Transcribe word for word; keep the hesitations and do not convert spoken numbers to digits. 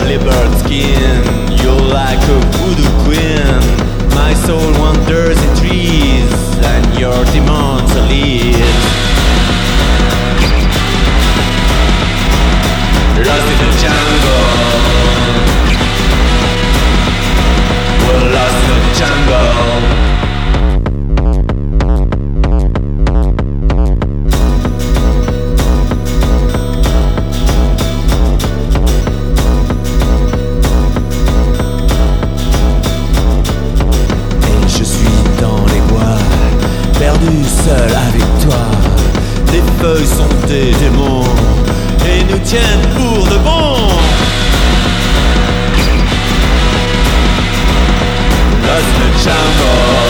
leopard skin. You're like a voodoo queen. My soul wanders in trees, and your demons lead. Lost in the jungle. We're lost in the jungle. Perdu seul avec toi. Les feuilles sont des démons et nous tiennent pour de bon. Lost in the jungle.